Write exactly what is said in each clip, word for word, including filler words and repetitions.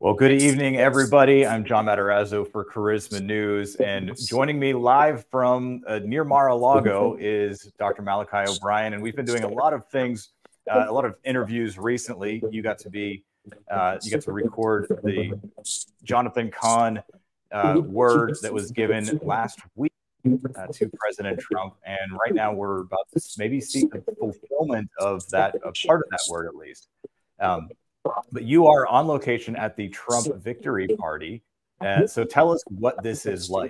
Well, good evening, everybody. I'm John Matarazzo for Charisma News, and joining me live from uh, near Mar-a-Lago is Doctor Malachi O'Brien, and we've been doing a lot of things, uh, a lot of interviews recently. You got to be, uh, you got to record the Jonathan Cahn uh, word that was given last week uh, to President Trump, and right now we're about to maybe see the fulfillment of that, of part of that word at least. Um, But you are on location at the Trump victory party. Uh, so tell us what this is like.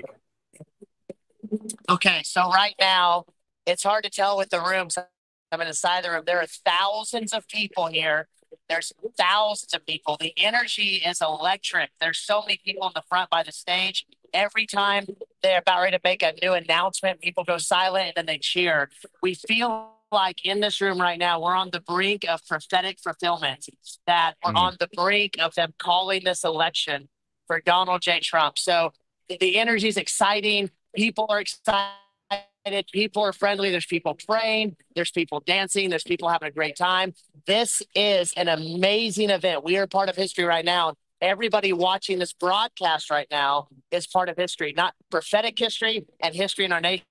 Okay, so right now, it's hard to tell with the rooms. I'm in the side of the room. There are thousands of people here. There's thousands of people. The energy is electric. There's so many people in the front by the stage. Every time they're about ready to make a new announcement, people go silent and then they cheer. We feel like in this room right now, we're on the brink of prophetic fulfillment, that we're mm. on the brink of them calling this election for Donald J. Trump. So the energy is exciting. People are excited. People are friendly. There's people praying. There's people dancing. There's people having a great time. This is an amazing event. We are part of history right now. Everybody watching this broadcast right now is part of history, not prophetic history and history in our nation.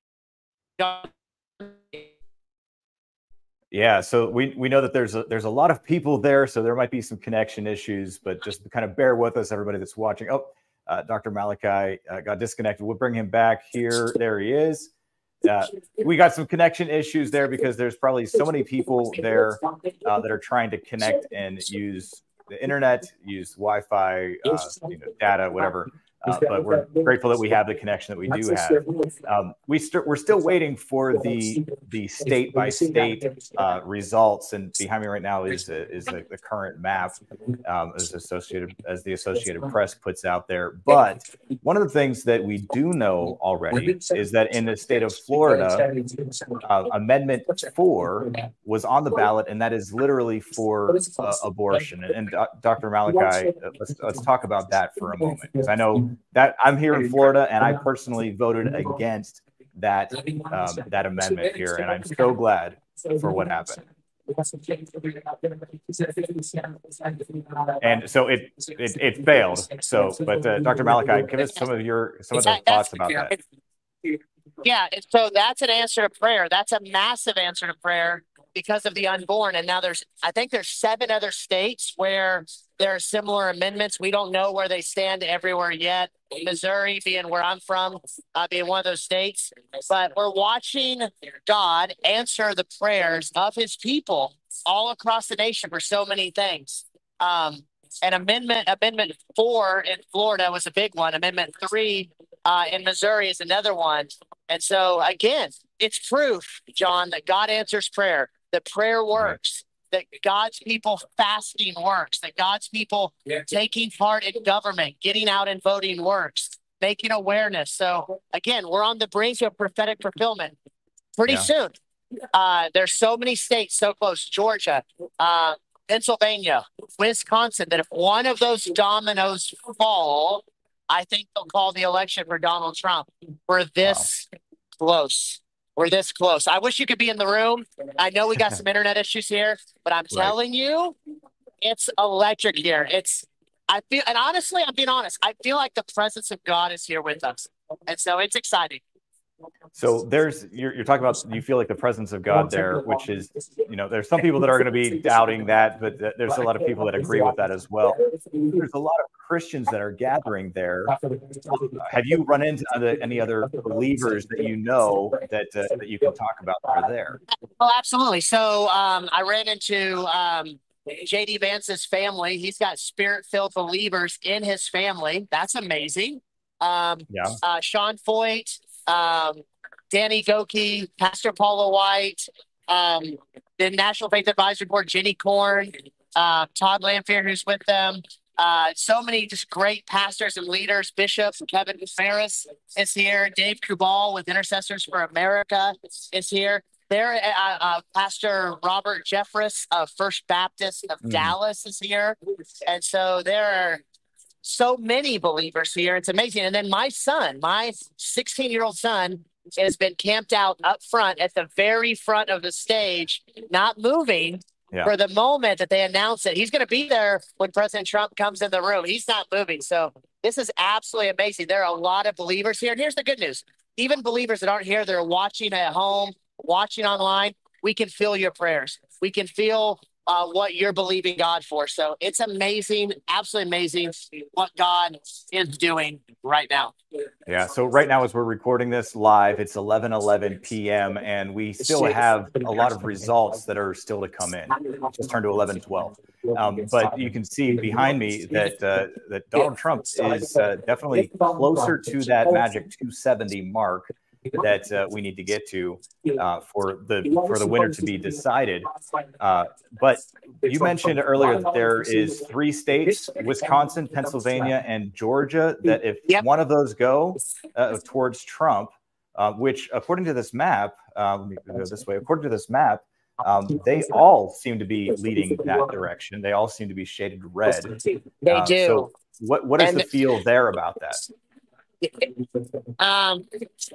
Yeah, so we, we know that there's a, there's a lot of people there, so there might be some connection issues, but just kind of bear with us, everybody that's watching. Oh, uh, Doctor Malachi uh, got disconnected. We'll bring him back here. There he is. Uh, we got some connection issues there because there's probably so many people there uh, that are trying to connect and use the internet, use Wi-Fi, uh, you know, data, whatever. Uh, but we're grateful that we have the connection that we do have. Um, we st- we're still waiting for the the state by state uh, results, and behind me right now is a, is a, the current map um, as associated as the Associated Press puts out there. But one of the things that we do know already is that in the state of Florida, uh, Amendment Four was on the ballot, and that is literally for uh, abortion. And, and uh, Doctor Malachi, uh, let's let's talk about that for a moment, because I know that I'm here in Florida, and I personally voted against that um, that amendment here, and I'm so glad for what happened. And so it it, it failed. So, but uh, Doctor Malachi, give us some of your some of the thoughts about that. Yeah, so that's an answer to prayer. That's a massive answer to prayer because of the unborn. And now there's, I think there's seven other states where there are similar amendments. We don't know where they stand everywhere yet. Missouri being where I'm from, uh, being one of those states. But we're watching God answer the prayers of his people all across the nation for so many things. Um, and amendment, amendment four in Florida was a big one. Amendment three uh, in Missouri is another one. And so, again, it's proof, John, that God answers prayer, that prayer works, right, that God's people fasting works, that God's people taking part in government, getting out and voting works, making awareness. So, again, we're on the brink of prophetic fulfillment pretty yeah. soon. Uh, there's so many states so close, Georgia, uh, Pennsylvania, Wisconsin, that if one of those dominoes fall, I think they'll call the election for Donald Trump. We're this wow. close. We're this close. I wish you could be in the room. I know we got some internet issues here, but I'm right. telling you, it's electric here. It's, I feel, and honestly, I'm being honest, I feel like the presence of God is here with us. And so it's exciting. So there's, you're, you're talking about, you feel like the presence of God there, which is, you know, there's some people that are going to be doubting that, but th- there's a lot of people that agree with that as well. There's a lot of Christians that are gathering there. Have you run into other, any other believers that you know that uh, that you can talk about that are there? Oh, absolutely. So um, I ran into um, J D Vance's family. He's got spirit-filled believers in his family. That's amazing. Um, yeah. Uh, Sean Foyt, um, Danny Goki, Pastor Paula White, um, the National Faith Advisory Board, Jenny Korn, uh, Todd Lamphere, who's with them. Uh, so many just great pastors and leaders. Bishop Kevin Ferris is here. Dave Kubal with Intercessors for America is here. There, uh, uh, Pastor Robert Jeffress of First Baptist of mm. Dallas is here. And so there are so many believers here. It's amazing. And then my son, my sixteen-year-old son, has been camped out up front at the very front of the stage, not moving, Yeah. For the moment that they announce it, he's going to be there when President Trump comes in the room. He's not moving. So this is absolutely amazing. There are a lot of believers here. And here's the good news. Even believers that aren't here, they're watching at home, watching online. We can feel your prayers. We can feel uh, what you're believing God for. So it's amazing, absolutely amazing what God is doing right now. Yeah. So right now, as we're recording this live, it's eleven eleven p m and we still have a lot of results that are still to come in. Just turned to eleven twelve. Um, but you can see behind me that uh, that Donald Trump is uh, definitely closer to that magic two seventy mark that uh, we need to get to uh, for the for the winner to be decided. Uh, but you mentioned earlier that there is three states, Wisconsin, Pennsylvania, and Georgia, that if Yep. one of those go uh, towards Trump, uh, which according to this map, uh, let me go this way, according to this map, um, they all seem to be leading that direction. They all seem to be shaded red. They Uh, do. So what, what is And- the feel there about that? Um,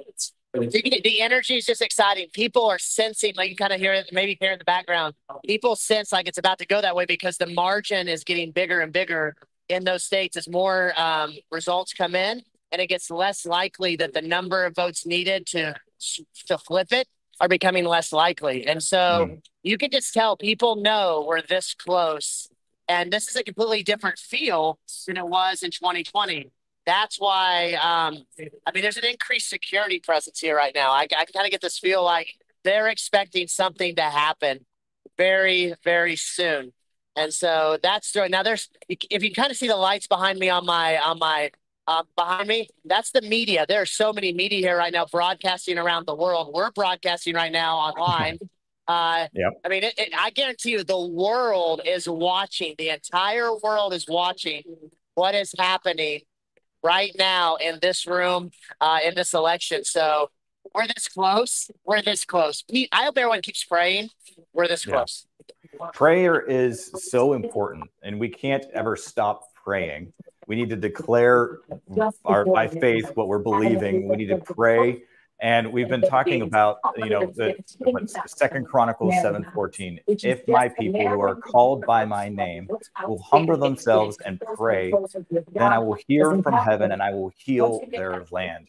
the, the energy is just exciting. People are sensing, like you kind of hear it, maybe hear in the background. People sense like it's about to go that way because the margin is getting bigger and bigger in those states as more um, results come in, and it gets less likely that the number of votes needed to to flip it are becoming less likely. And so Mm. you can just tell people know we're this close, and this is a completely different feel than it was in twenty twenty. That's why, um, I mean, there's an increased security presence here right now. I, I kind of get this feel like they're expecting something to happen very, very soon. And so that's throwing. Now, there's, if you kind of see the lights behind me on my, on my, uh, behind me, that's the media. There are so many media here right now broadcasting around the world. We're broadcasting right now online. Uh, Yep. I mean, it, it, I guarantee you the world is watching. The entire world is watching what is happening right now in this room, uh, in this election. So we're this close. We're this close. I hope everyone keeps praying. We're this Yeah. close. Prayer is so important, and we can't ever stop praying. We need to declare our by faith what we're believing. We need to pray. And we've been talking about, you know, the Second Chronicles seven fourteen. If my people who are called by my name will humble themselves and pray, then I will hear from heaven and I will heal their land.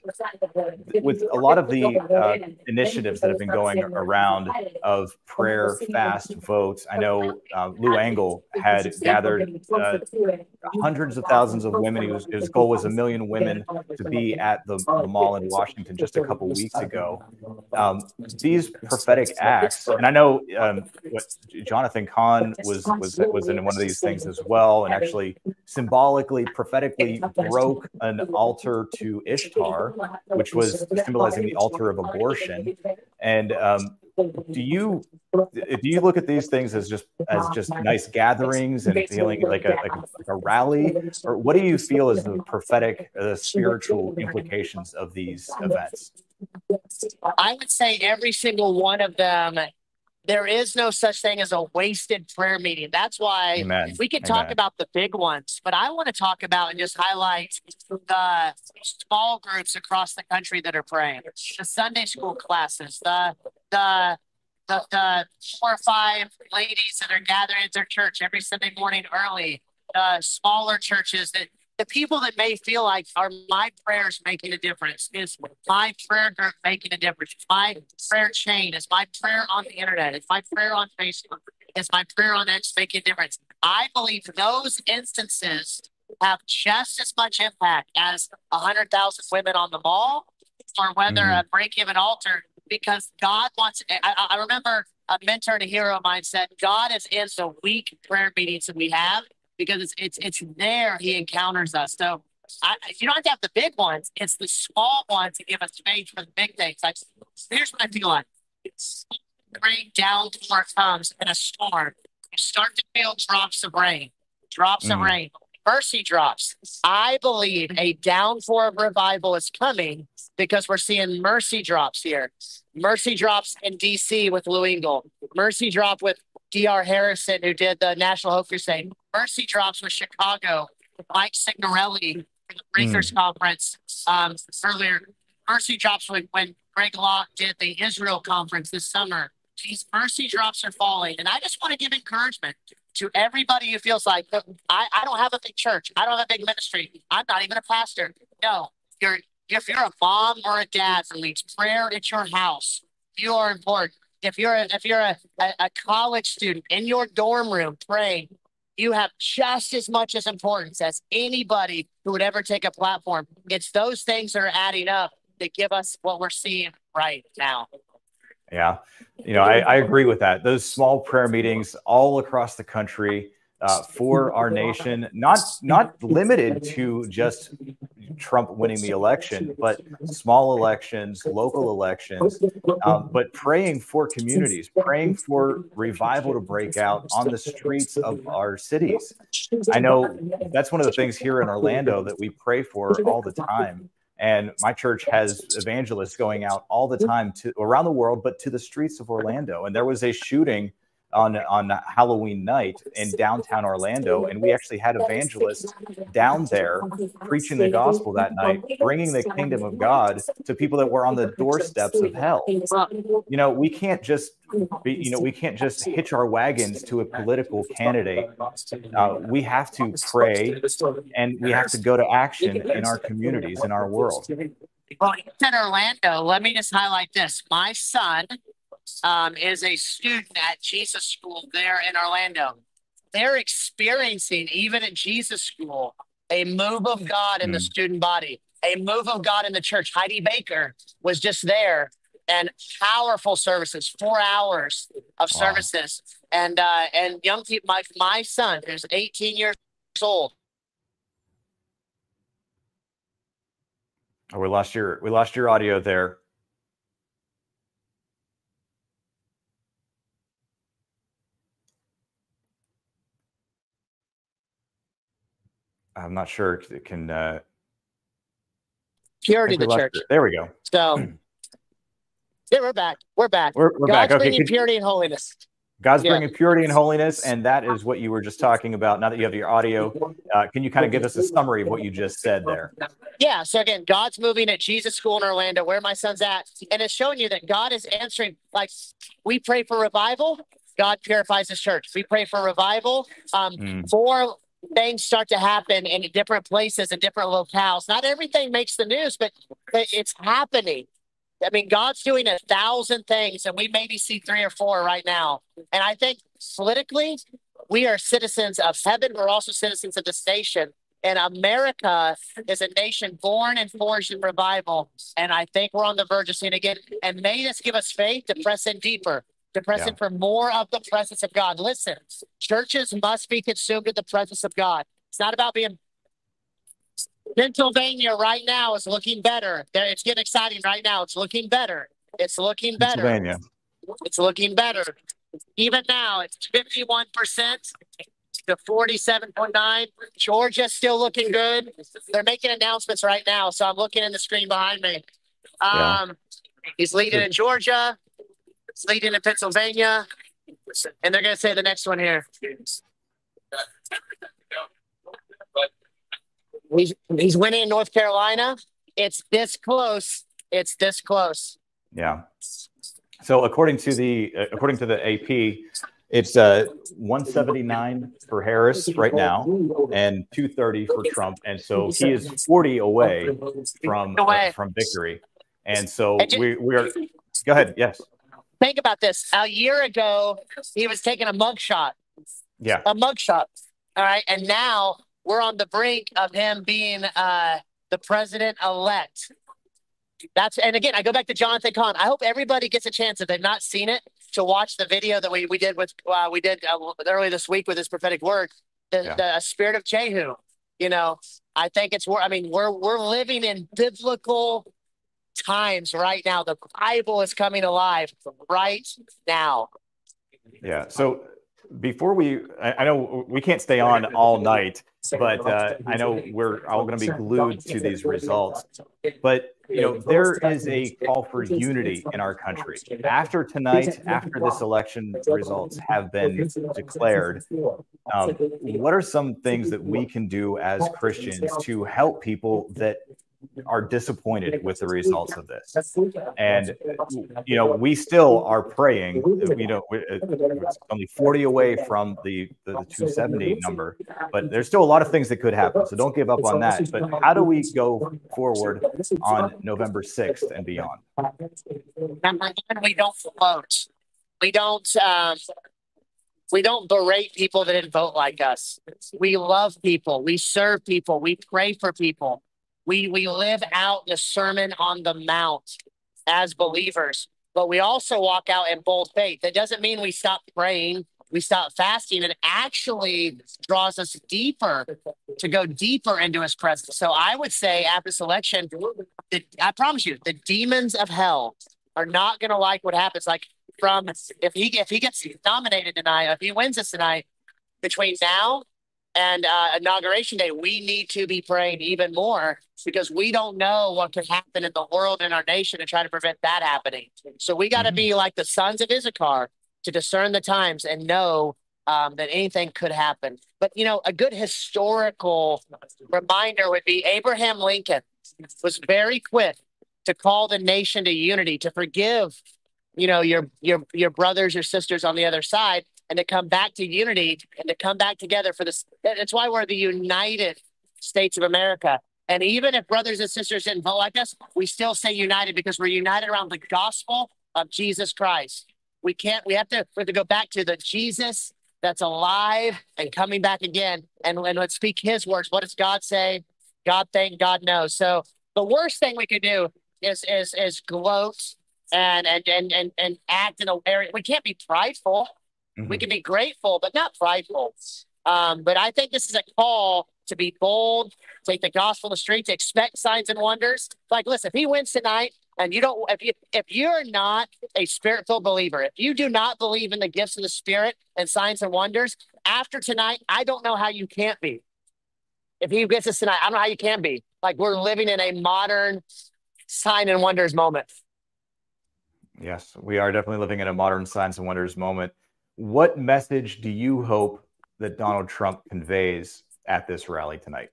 With a lot of the uh, initiatives that have been going around of prayer, fast, votes, I know uh, Lou Engle had gathered uh, hundreds of thousands of women. His, his goal was a million women to be at the, the mall in Washington just a couple weeks ago. Um, these prophetic acts, and I know um, what Jonathan Cahn was was was in one of these things as well, and actually symbolically, prophetically broke an altar to Ishtar, which was symbolizing the altar of abortion. And um, do you do you look at these things as just as just nice gatherings and feeling like a like a, like a rally, or what do you feel as the prophetic, uh, spiritual implications of these events? I would say every single one of them. There is no such thing as a wasted prayer meeting. That's why Amen. we can talk Amen. about the big ones, but I want to talk about and just highlight the small groups across the country that are praying, the Sunday school classes, the the the, the four or five ladies that are gathering at their church every Sunday morning early, the smaller churches that. The people that may feel like are my prayers making a difference? Is my prayer group making a difference? Is my prayer chain? Is my prayer on the internet? Is my prayer on Facebook? Is my prayer on X making a difference? I believe those instances have just as much impact as a hundred thousand women on the mall, or whether Mhm. a break-even altar. Because God wants. I, I remember a mentor and a hero of mine said, "God is in the weak prayer meetings that we have." Because it's it's it's there he encounters us. So I, you don't have to have the big ones. It's the small ones that give us faith for the big things. Like, here's what I feel like: it's great downpour comes in a storm. You start to feel drops of rain, drops Mhm. of rain, mercy drops. I believe a downpour of revival is coming because we're seeing mercy drops here. Mercy drops in D C with Lou Engle. Mercy drop with D R Harrison, who did the National Hope Crusade. Mercy drops with Chicago, with Mike Signorelli for the Breakers Mm. Conference um, earlier. Mercy drops when, when Greg Locke did the Israel Conference this summer. These mercy drops are falling. And I just want to give encouragement to everybody who feels like, "Look, I, I don't have a big church. I don't have a big ministry. I'm not even a pastor." No, you're if you're a mom or a dad who leads prayer at your house, you are important. If you're a, if you're a, a, a college student in your dorm room praying, you have just as much as importance as anybody who would ever take a platform. It's those things that are adding up that give us what we're seeing right now. Yeah, you know, I, I agree with that. Those small prayer meetings all across the country uh, for our nation, not not limited to just Trump winning the election, but small elections, local elections, um, but praying for communities, praying for revival to break out on the streets of our cities. I know that's one of the things here in Orlando that we pray for all the time. And my church has evangelists going out all the time to around the world, but to the streets of Orlando. And there was a shooting on on Halloween night in downtown Orlando, and we actually had evangelists down there preaching the gospel that night, bringing the kingdom of God to people that were on the doorsteps of hell. You know, we can't just be, you know, we can't just hitch our wagons to a political candidate. Uh, we have to pray, and we have to go to action in our communities, in our world. Well, you said Orlando. Let me just highlight this. My son um, is a student at Jesus School there in Orlando. They're experiencing, even at Jesus School, a move of God in mm. the student body, a move of God in the church. Heidi Baker was just there, and powerful services, four hours of wow. services. And uh, and young people, my, my son, who's eighteen years old. Oh, we lost your, we lost your audio there. I'm not sure it can. Uh, Purity the church. It. There we go. So, yeah, we're back. We're back. We're, we're God's back. Okay. bringing purity and holiness. God's yeah. bringing purity and holiness, and that is what you were just talking about. Now that you have your audio, uh, can you kind of give us a summary of what you just said there? Yeah. So again, God's moving at Jesus School in Orlando, where my son's at, and it's showing you that God is answering. Like, we pray for revival, God purifies His church. We pray for revival. Um, mm. For things start to happen in different places and different locales. Not everything makes the news, but, but it's happening. I mean, God's doing a thousand things, and we maybe see three or four right now. And I think politically, we are citizens of heaven. We're also citizens of this nation. And America is a nation born and forged in revival. And I think we're on the verge of seeing it again. And may this give us faith to press in deeper, to press yeah. in for more of the presence of God. Listen, churches must be consumed with the presence of God. It's not about being... Pennsylvania right now is looking better. It's getting exciting right now. It's looking better. It's looking better. Pennsylvania. It's looking better. Even now, it's fifty-one percent to forty-seven point nine. Georgia's still looking good. They're making announcements right now, so I'm looking in the screen behind me. Um, yeah. He's leading in Georgia. He's leading in Pennsylvania. And they're going to say the next one here. He's, he's winning in North Carolina. It's this close. It's this close. Yeah. So according to the uh, according to the A P, it's uh, one seventy-nine for Harris right now and two thirty for Trump. And so he is forty away from uh, from victory. And so and just, we we are. Go ahead. Yes. Think about this. A year ago, he was taking a mugshot. Yeah. A mugshot. All right. And now we're on the brink of him being uh, the president-elect. That's and again, I go back to Jonathan Cahn. I hope everybody gets a chance, if they've not seen it, to watch the video that we we did with uh, we did uh, earlier this week with his prophetic word, the, yeah. the spirit of Jehu. You know, I think it's. I mean, we're we're living in biblical times right now. The Bible is coming alive right now. Yeah. So before we, I, I know we can't stay on all night. But uh, I know we're all going to be glued to these results. But, you know, there is a call for unity in our country. After tonight, after this election results have been declared, um, what are some things that we can do as Christians to help people that are disappointed with the results of this. And, you know, we still are praying, you know, it's only forty away from the, the, the two seventy number, but there's still a lot of things that could happen. So don't give up on that. But how do we go forward on November sixth and beyond? Number one, we don't float. We don't, um, we don't berate people that didn't vote like us. We love people. We serve people. We pray for people. We, we live out the Sermon on the Mount as believers, but we also walk out in bold faith. That doesn't mean we stop praying, we stop fasting. It actually draws us deeper to go deeper into his presence. So I would say after this election, the, I promise you, the demons of hell are not going to like what happens. Like from if he if he gets nominated tonight, if he wins this tonight, between now and uh, inauguration day, we need to be praying even more because we don't know what could happen in the world and our nation and try to prevent that happening. So we got to be like the sons of Issachar to discern the times and know um, that anything could happen. But, you know, a good historical reminder would be Abraham Lincoln was very quick to call the nation to unity, to forgive, you know, your, your, your brothers or sisters on the other side, and to come back to unity and to come back together for this. That's why we're the United States of America. And even if brothers and sisters didn't vote like us, we still say united because we're united around the gospel of Jesus Christ. We can't, we have to, we have to go back to the Jesus that's alive and coming back again. And, and let's speak his words. What does God say? God think, God knows. So the worst thing we could do is, is, is gloat and, and, and, and, and act in a area. We can't be prideful. Mm-hmm. We can be grateful, but not prideful. Um, but I think this is a call to be bold, take the gospel to the streets, expect signs and wonders. Like, listen, if he wins tonight and you don't, if you, if you're not a spirit-filled believer, if you do not believe in the gifts of the Spirit and signs and wonders, after tonight, I don't know how you can't be. If he gets us tonight, I don't know how you can be. Like, we're living in a modern sign and wonders moment. Yes, we are definitely living in a modern signs and wonders moment. What message do you hope that Donald Trump conveys at this rally tonight?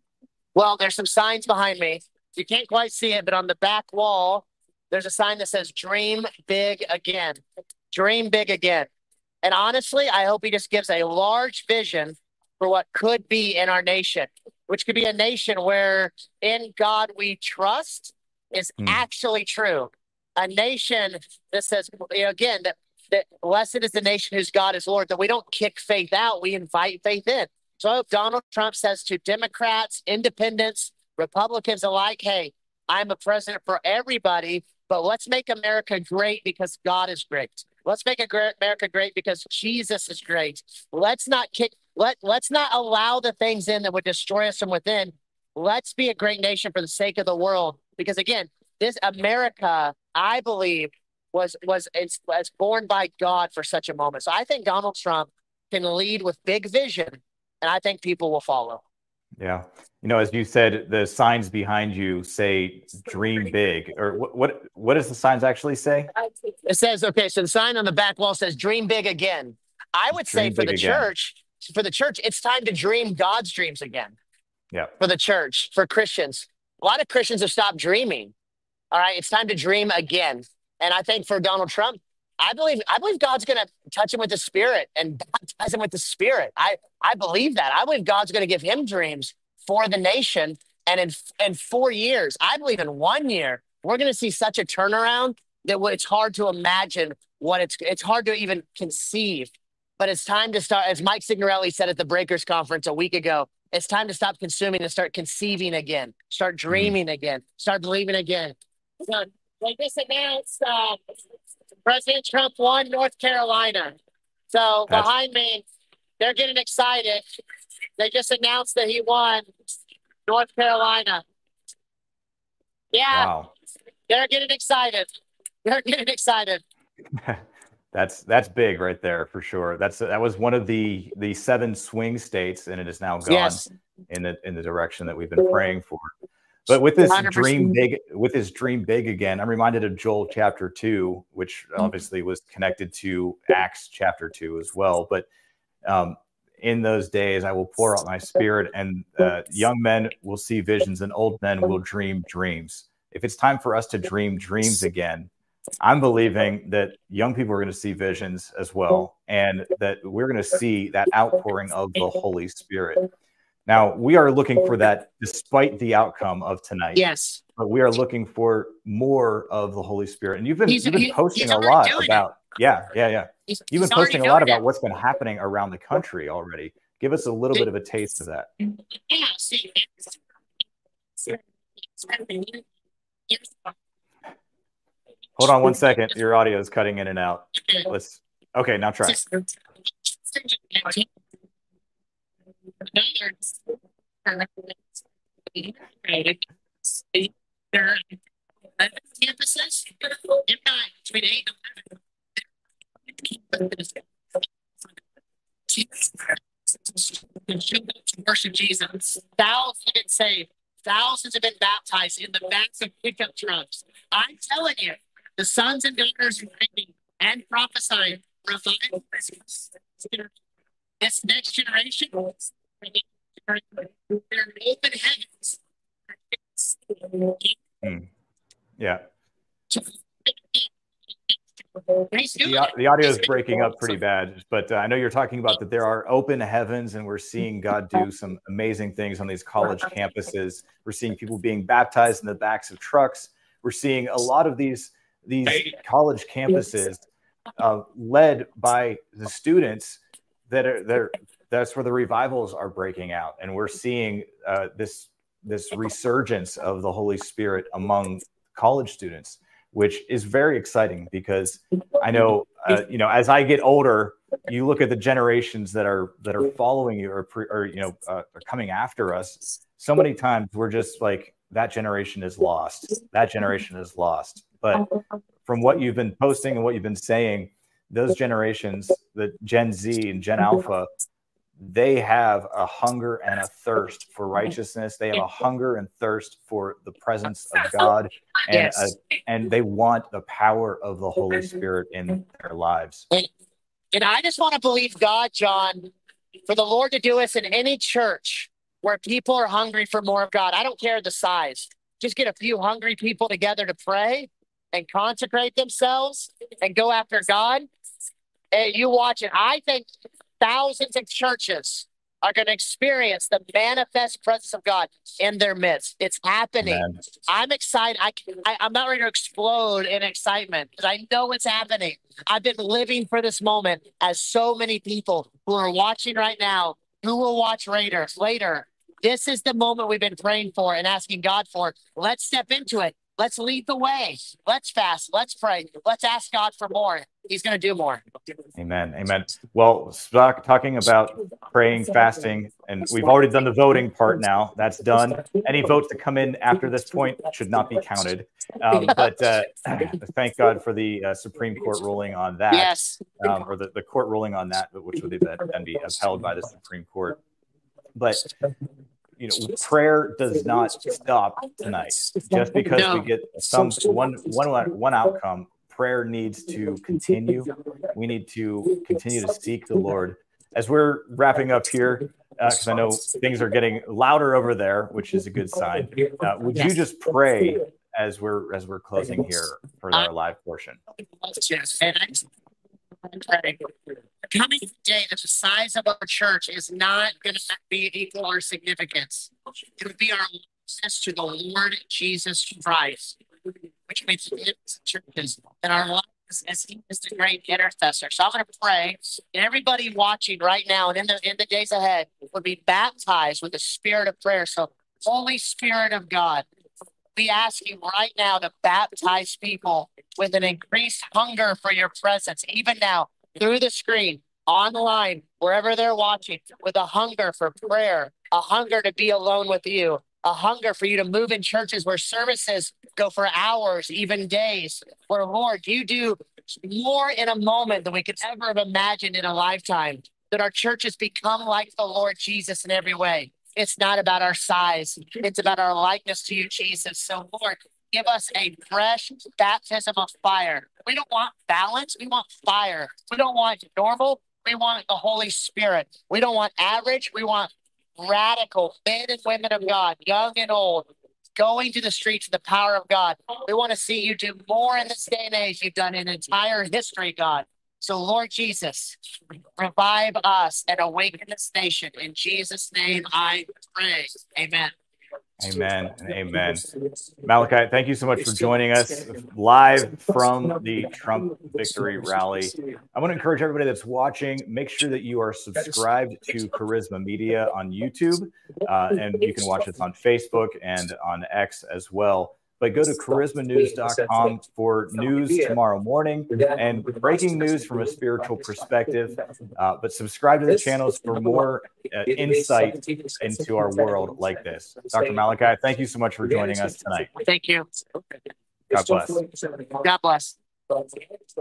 Well, there's some signs behind me. You can't quite see it, but on the back wall, there's a sign that says dream big again. Dream big again. And honestly, I hope he just gives a large vision for what could be in our nation, which could be a nation where in God we trust is hmm. actually true. A nation that says, you know, again, that that blessed is the nation whose God is Lord, that we don't kick faith out, we invite faith in. So I hope Donald Trump says to Democrats, independents, Republicans alike, hey, I'm a president for everybody, but let's make America great because God is great. Let's make America great because Jesus is great. Let's not kick, let, let's not allow the things in that would destroy us from within. Let's be a great nation for the sake of the world. Because again, this America, I believe, was was it's, was born by God for such a moment. So I think Donald Trump can lead with big vision, and I think people will follow. Yeah. You know, as you said, the signs behind you say dream big. Or what what, what does the signs actually say? It says, okay, so the sign on the back wall says dream big again. I would say for the church, for the church, it's time to dream God's dreams again. Yeah. For the church, for Christians. A lot of Christians have stopped dreaming. All right, it's time to dream again. And I think for Donald Trump, I believe I believe God's going to touch him with the Spirit and baptize him with the Spirit. I, I believe that. I believe God's going to give him dreams for the nation. And in, in four years, I believe in one year, we're going to see such a turnaround that it's hard to imagine what it's, it's hard to even conceive. But it's time to start, as Mike Signorelli said at the Breakers Conference a week ago, it's time to stop consuming and start conceiving again, start dreaming mm. again, start believing again. So, they just announced uh, President Trump won North Carolina. So That's... behind me, they're getting excited. They just announced that he won North Carolina. Yeah, wow. They're getting excited. They're getting excited. That's that's big right there for sure. That's that was one of the the seven swing states, and it is now gone yes. in the in the direction that we've been praying for. But with this one hundred percent dream big, with his dream big again, I'm reminded of Joel chapter two, which obviously was connected to Acts chapter two as well. But um, in those days I will pour out my spirit, and uh, young men will see visions and old men will dream dreams. If it's time for us to dream dreams again, I'm believing that young people are going to see visions as well, and that we're going to see that outpouring of the Holy Spirit. Now, we are looking for that despite the outcome of tonight. Yes. But we are looking for more of the Holy Spirit. And you've been, He's, you've been he, posting a lot about, it. yeah, yeah, yeah. He's, you've he's been posting a lot about it. what's been happening around the country already. Give us a little bit of a taste of that. Yeah, see. Hold on one second. Your audio is cutting in and out. Let's, okay, now try. Campuses between eight and worship Jesus. Thousands have been saved. Thousands have been baptized in the backs of pickup trucks. I'm telling you, the sons and daughters writing and prophesying revival. This next generation, they're open heavens. Hmm. Yeah. The, the audio is breaking up pretty bad, but uh, I know you're talking about that there are open heavens, and we're seeing God do some amazing things on these college campuses. We're seeing people being baptized in the backs of trucks. We're seeing a lot of these these college campuses uh, led by the students that are there. That's where the revivals are breaking out, and we're seeing uh, this this resurgence of the Holy Spirit among college students, which is very exciting, because I know, uh, you know, as I get older, you look at the generations that are that are following you, or, pre, or you know, uh, are coming after us. So many times we're just like, that generation is lost. That generation is lost. But from what you've been posting and what you've been saying, those generations, the Gen Z and Gen Alpha, they have a hunger and a thirst for righteousness. They have a hunger and thirst for the presence of God, and yes. a, and they want the power of the Holy Spirit in their lives. And, and I just want to believe God, John, for the Lord to do this in any church where people are hungry for more of God. I don't care the size. Just get a few hungry people together to pray and consecrate themselves and go after God. And you watch it. I think thousands of churches are going to experience the manifest presence of God in their midst. It's happening. Amen. I'm excited. I, I, I'm not ready to explode in excitement, because I know it's happening. I've been living for this moment, as so many people who are watching right now, who will watch later. later. This is the moment we've been praying for and asking God for. Let's step into it. Let's lead the way. Let's fast. Let's pray. Let's ask God for more. He's going to do more. Amen. Amen. Well, talking about praying, fasting, and we've already done the voting part now. That's done. Any votes that come in after this point should not be counted. Um, but uh, thank God for the uh, Supreme Court ruling on that. Yes. Um, or the, the court ruling on that, which would then be upheld by the Supreme Court. But you know, prayer does not stop tonight. Just because no. we get some one one one outcome, prayer needs to continue. We need to continue to seek the Lord. As we're wrapping up here, because uh, I know things are getting louder over there, which is a good sign. Uh, would you just pray as we're as we're closing here for our live portion? Yes, and I'm praying. The coming day, that the size of our church is not going to be equal our significance. It would be our access to the Lord Jesus Christ, which means churches and our lives as He is the great intercessor. So I'm going to pray, and everybody watching right now and in the in the days ahead would be baptized with the Spirit of prayer. So, Holy Spirit of God, we ask you right now to baptize people with an increased hunger for your presence, even now, through the screen, online, wherever they're watching, with a hunger for prayer, a hunger to be alone with you, a hunger for you to move in churches where services go for hours, even days, where, Lord, you do more in a moment than we could ever have imagined in a lifetime, that our churches become like the Lord Jesus in every way. It's not about our size. It's about our likeness to you, Jesus. So, Lord, give us a fresh baptism of fire. We don't want balance. We want fire. We don't want normal. We want the Holy Spirit. We don't want average. We want radical men and women of God, young and old, going to the streets of the power of God. We want to see you do more in this day and age you've done in entire history, God. So, Lord Jesus, revive us and awaken this nation. In Jesus' name I pray. Amen. Amen and amen. Malachi, thank you so much for joining us live from the Trump victory rally. I want to encourage everybody that's watching, make sure that you are subscribed to Charisma Media on YouTube, uh, and you can watch us on Facebook and on X as well. But go to charisma news dot com for news tomorrow morning and breaking news from a spiritual perspective. Uh, but subscribe to the channels for more uh, insight into our world like this. Doctor Malachi, thank you so much for joining us tonight. Thank you. God bless. God bless.